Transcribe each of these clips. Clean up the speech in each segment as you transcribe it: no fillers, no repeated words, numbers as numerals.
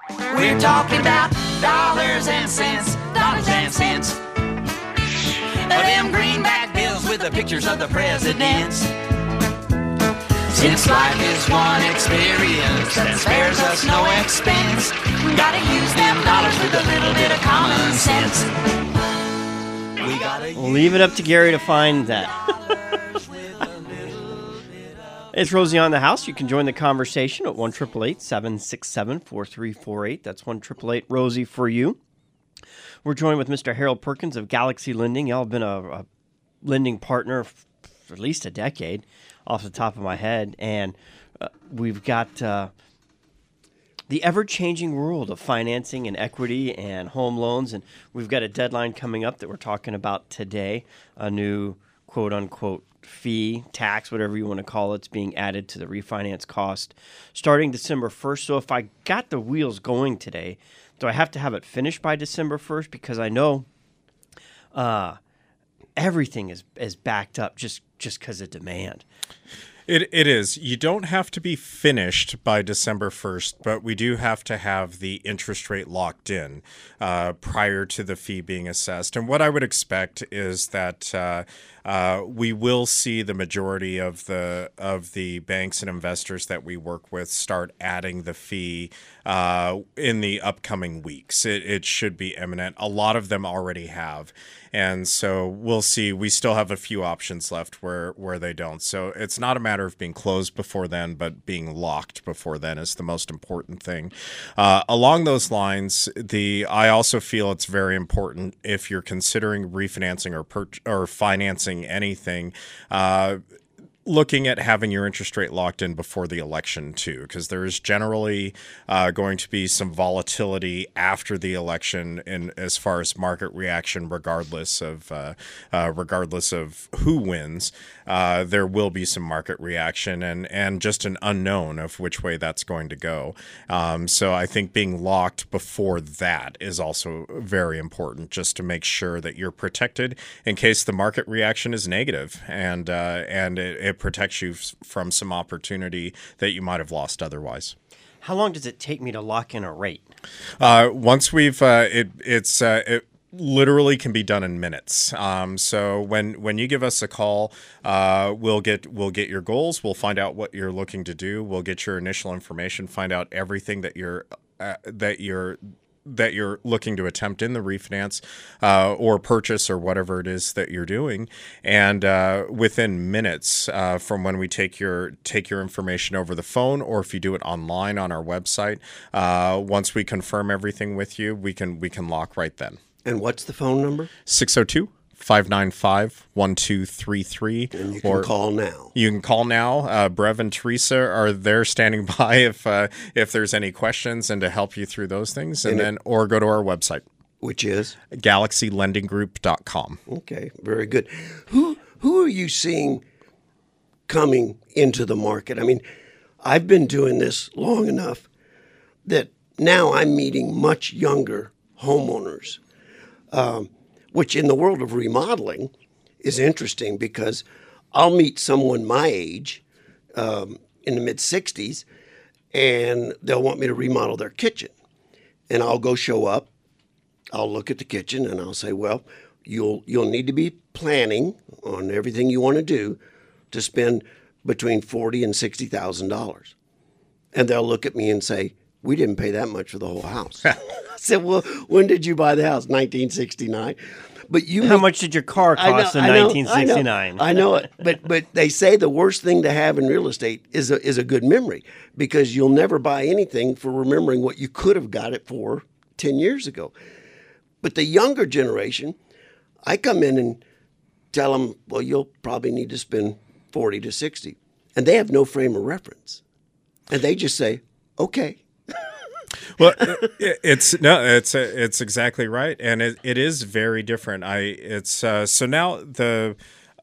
We're talking about dollars and cents, dollars and cents. Them greenback bills with the pictures of the presidents. Since life is one experience that spares us no expense, we gotta use them dollars with a little bit of common sense. We'll leave it up to Gary to find that. It's Rosie on the House. You can join the conversation at 1-888-767-4348. That's 1-888-ROSIE for you. We're joined with Mr. Harold Perkins of Galaxy Lending. Y'all have been a lending partner for at least a decade off the top of my head. And we've got the ever-changing world of financing and equity and home loans. And we've got a deadline coming up that we're talking about today, a new quote-unquote fee, tax, whatever you want to call it, being added to the refinance cost starting December 1st. So if I got the wheels going today, do I have to have it finished by December 1st? Because I know everything is backed up just because of demand. It is. You don't have to be finished by December 1st, but we do have to have the interest rate locked in prior to the fee being assessed. And what I would expect is that we will see the majority of the banks and investors that we work with start adding the fee in the upcoming weeks. It should be imminent. A lot of them already have. And so we'll see. We still have a few options left where they don't. So it's not a matter of being closed before then, but being locked before then is the most important thing. Along those lines, I also feel it's very important if you're considering refinancing or financing anything, looking at having your interest rate locked in before the election too, because there is generally going to be some volatility after the election in as far as market reaction, regardless of who wins. There will be some market reaction and just an unknown of which way that's going to go. So I think being locked before that is also very important, just to make sure that you're protected in case the market reaction is negative, and it protects you from some opportunity that you might have lost otherwise. How long does it take me to lock in a rate? Once we've it literally can be done in minutes. So when you give us a call, we'll get your goals. We'll find out what you're looking to do. We'll get your initial information, find out everything that you're looking to attempt in the refinance or purchase or whatever it is that you're doing. And within minutes from when we take your information over the phone, or if you do it online on our website, once we confirm everything with you, we can lock right then. And what's the phone number? 602-595-1233. And you can call now. You can call now. Brev and Teresa are there standing by if there's any questions and to help you through those things. Or go to our website. Which is? GalaxyLendingGroup.com. Okay, very good. Who are you seeing coming into the market? I mean, I've been doing this long enough that now I'm meeting much younger homeowners. Which in the world of remodeling is interesting, because I'll meet someone my age in the mid-60s, and they'll want me to remodel their kitchen. And I'll go show up, I'll look at the kitchen, and I'll say, well, you'll need to be planning on everything you want to do to spend between $40,000 and $60,000. And they'll look at me and say, we didn't pay that much for the whole house. I said, well, when did you buy the house? 1969. But how much did your car cost in 1969? I know it. But they say the worst thing to have in real estate is a good memory, because you'll never buy anything for remembering what you could have got it for 10 years ago. But the younger generation, I come in and tell them, well, you'll probably need to spend 40 to 60. And they have no frame of reference. And they just say, okay. Well, it's exactly right, and it is very different. So now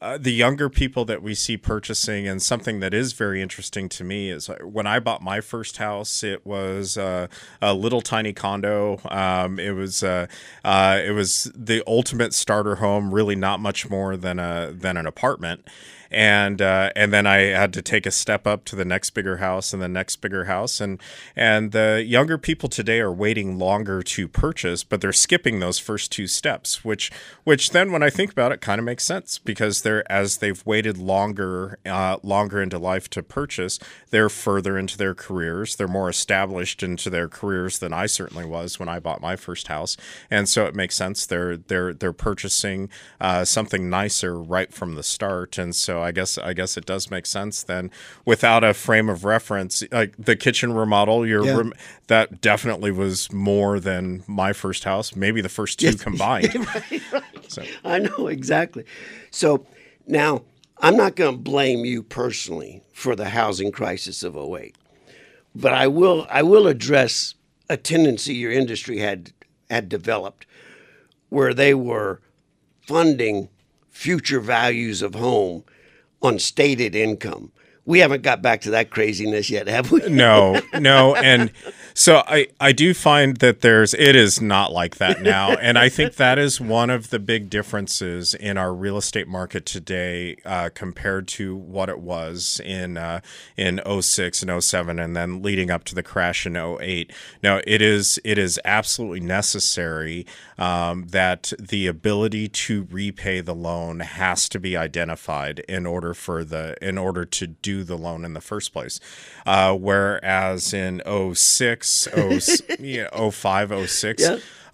the younger people that we see purchasing, and something that is very interesting to me is when I bought my first house, it was a little tiny condo. It was the ultimate starter home, really not much more than an apartment. And then I had to take a step up to the next bigger house and the next bigger house. And the younger people today are waiting longer to purchase, but they're skipping those first two steps, which then when I think about it kind of makes sense, because as they've waited longer into life to purchase, they're further into their careers. They're more established into their careers than I certainly was when I bought my first house. And so it makes sense. They're purchasing something nicer right from the start. And so I guess it does make sense then, without a frame of reference, like the kitchen remodel. That definitely was more than my first house, maybe the first two combined. Right. So. I know, exactly. So now I'm not going to blame you personally for the housing crisis of 08, but I will address a tendency your industry had developed, where they were funding future values of home on stated income. We haven't got back to that craziness yet, have we? No. And so I do find that it is not like that now. And I think that is one of the big differences in our real estate market today compared to what it was in 06 and 07 and then leading up to the crash in 08. Now, it is absolutely necessary that the ability to repay the loan has to be identified in order to do the loan in the first place. Whereas in 06, 05, 06,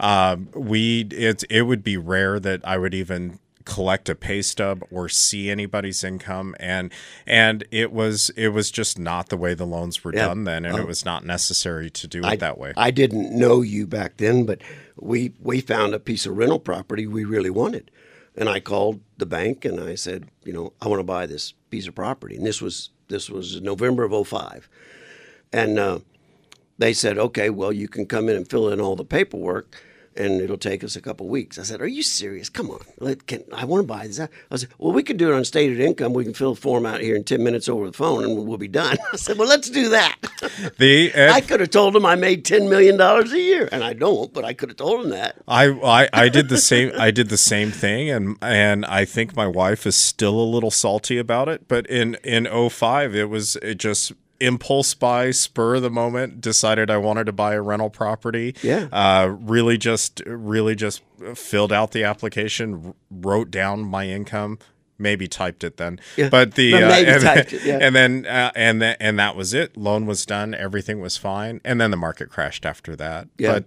it would be rare that I would even collect a pay stub or see anybody's income, and it was just not the way the loans were done then, and it was not necessary to do it that way. I didn't know you back then, but we found a piece of rental property we really wanted, and I called the bank and I said, I want to buy this piece of property, and this was November of 05, and they said, okay, well, you can come in and fill in all the paperwork, and it'll take us a couple weeks. I said, are you serious? Come on. I want to buy this. I said, well, we can do it on stated income. We can fill a form out here in 10 minutes over the phone, and we'll be done. I said, well, let's do that. I could have told him I made $10 million a year, and I don't, but I could have told him that. I did the same. I did the same thing, and I think my wife is still a little salty about it. But in 05, it just impulse buy, spur of the moment, decided I wanted to buy a rental property. Really just filled out the application, wrote down my income, maybe typed it then. But and that was it. Loan was done, everything was fine, and then the market crashed after that. But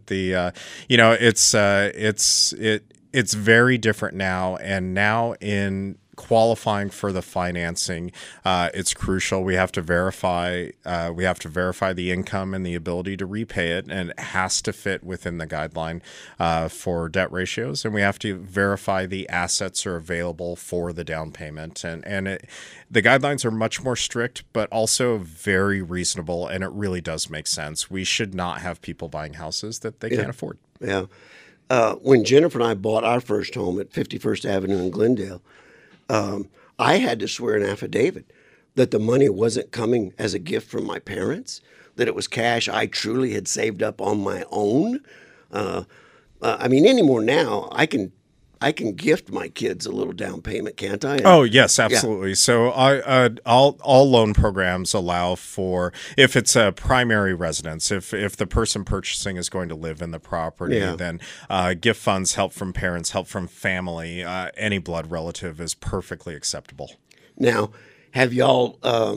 it's very different now, and now in qualifying for the financing, it's crucial. We have to verify the income and the ability to repay it, and it has to fit within the guideline for debt ratios. And we have to verify the assets are available for the down payment. And the guidelines are much more strict, but also very reasonable. And it really does make sense. We should not have people buying houses that they can't afford. Yeah. When Jennifer and I bought our first home at 51st Avenue in Glendale, I had to swear an affidavit that the money wasn't coming as a gift from my parents, that it was cash I truly had saved up on my own. Anymore now, I can gift my kids a little down payment, can't I? Oh, yes, absolutely. Yeah. So all loan programs allow for, if it's a primary residence, if the person purchasing is going to live in the property, then gift funds, help from parents, help from family, any blood relative is perfectly acceptable. Now, have y'all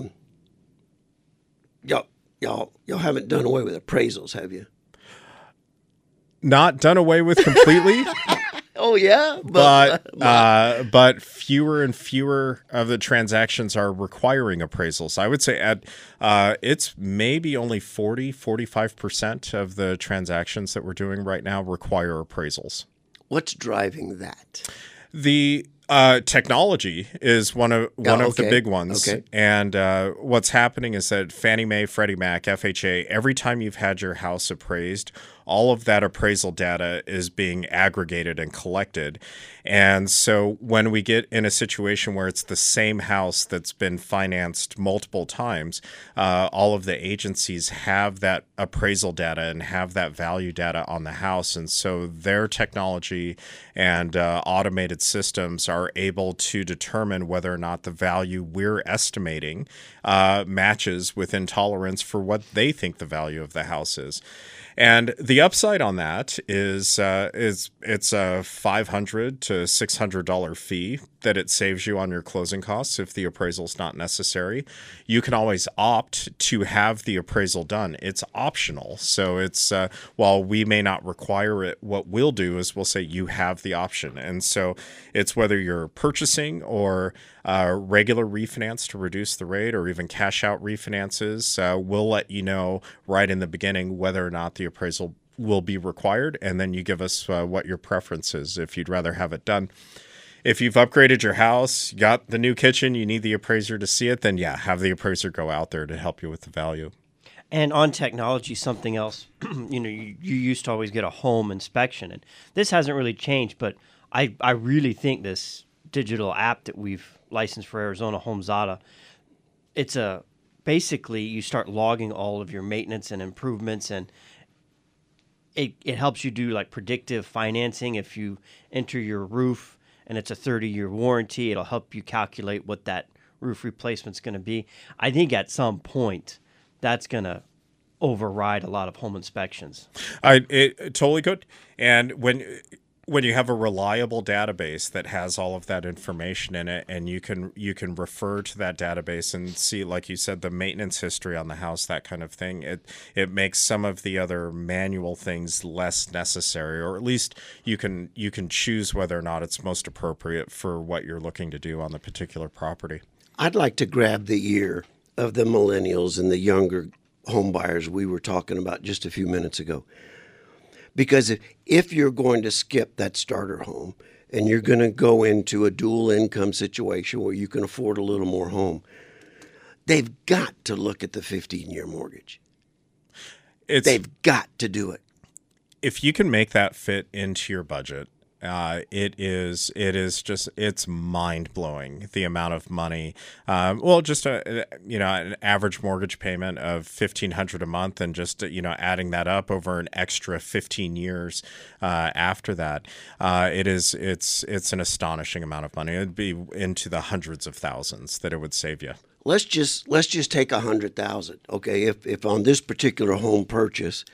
haven't done away with appraisals, have you? Not done away with completely. Oh yeah, but fewer and fewer of the transactions are requiring appraisals. I would say it's maybe only 45% of the transactions that we're doing right now require appraisals. What's driving that? Technology is one of the okay. big ones, Okay. and what's happening is that Fannie Mae, Freddie Mac, FHA, every time you've had your house appraised, all of that appraisal data is being aggregated and collected. And so when we get in a situation where it's the same house that's been financed multiple times, all of the agencies have that appraisal data and have that value data on the house. And so their technology and automated systems are able to determine whether or not the value we're estimating matches within tolerance for what they think the value of the house is. And the upside on that is it's a $500 to $600 fee that it saves you on your closing costs if the appraisal is not necessary. You can always opt to have the appraisal done. It's optional. So it's while we may not require it, what we'll do is we'll say you have the option. And so it's whether you're purchasing or regular refinance to reduce the rate or even cash out refinances, we'll let you know right in the beginning whether or not the appraisal will be required. And then you give us what your preference is if you'd rather have it done. If you've upgraded your house, you got the new kitchen, you need the appraiser to see it, then yeah, have the appraiser go out there to help you with the value. And on technology, something else, you used to always get a home inspection, and this hasn't really changed, but I really think this digital app that we've licensed for Arizona, HomeZada, it's basically you start logging all of your maintenance and improvements, and it helps you do like predictive financing. If you enter your roof and it's a 30-year warranty, it'll help you calculate what that roof replacement's going to be. I think at some point that's going to override a lot of home inspections. It totally could. And when you have a reliable database that has all of that information in it, and you can refer to that database and see, like you said, the maintenance history on the house, that kind of thing, it makes some of the other manual things less necessary, or at least you can choose whether or not it's most appropriate for what you're looking to do on the particular property. I'd like to grab the ear of the millennials and the younger home buyers we were talking about just a few minutes ago. Because if you're going to skip that starter home and you're going to go into a dual income situation where you can afford a little more home, they've got to look at the 15-year mortgage. They've got to do it. If you can make that fit into your budget, it's mind blowing the amount of money. Just an average mortgage payment of $1,500 a month, and just adding that up over an extra 15 years after that, it's an astonishing amount of money. It'd be into the hundreds of thousands that it would save you. Let's just take $100,000. Okay, if on this particular home purchase,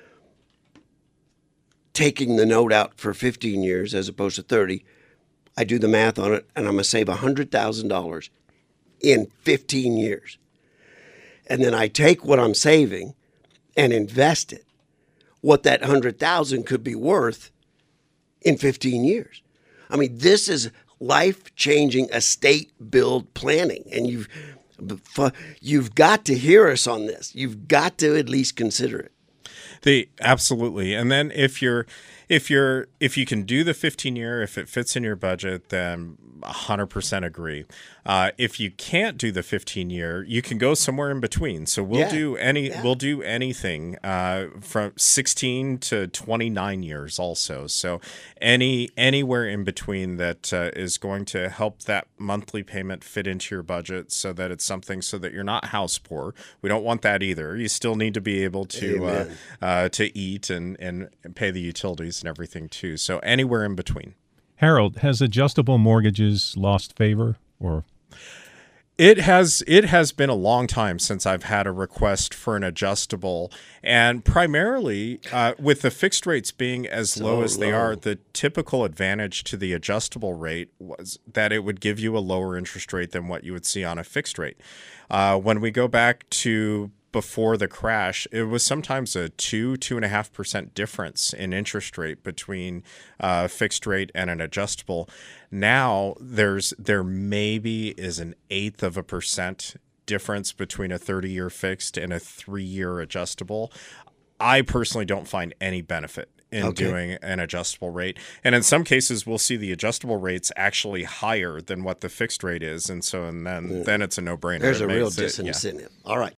taking the note out for 15 years as opposed to 30, I do the math on it, and I'm going to save $100,000 in 15 years. And then I take what I'm saving and invest it. What that $100,000 could be worth in 15 years. I mean, this is life-changing estate build planning, and you've got to hear us on this. You've got to at least consider it. Absolutely. And then if you can do the 15-year, if it fits in your budget, then 100% agree. If you can't do the 15-year, you can go somewhere in between. So we'll do anything from 16 to 29 years also. So anywhere in between that is going to help that monthly payment fit into your budget, so that it's something so that you're not house poor. We don't want that either. You still need to be able to eat and pay the utilities and everything too. So anywhere in between. Harold, has adjustable mortgages lost favor, or? It has been a long time since I've had a request for an adjustable, and primarily with the fixed rates being as low as they are, the typical advantage to the adjustable rate was that it would give you a lower interest rate than what you would see on a fixed rate. When we go back to before the crash, it was sometimes a 2.5% difference in interest rate between fixed rate and an adjustable. Now there maybe is an 1/8% difference between a 30-year fixed and a 3-year adjustable. I personally don't find any benefit in doing an adjustable rate. And in some cases, we'll see the adjustable rates actually higher than what the fixed rate is. And then it's a no-brainer. There's a real disincentive. All right.